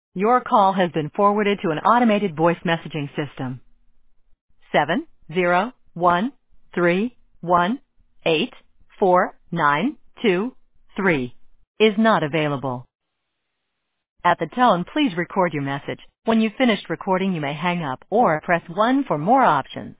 Your call has been forwarded to an automated voice messaging system. 70131849223 is not available. At the tone, please record your message. When you've finished recording, you may hang up or press 1 for more options.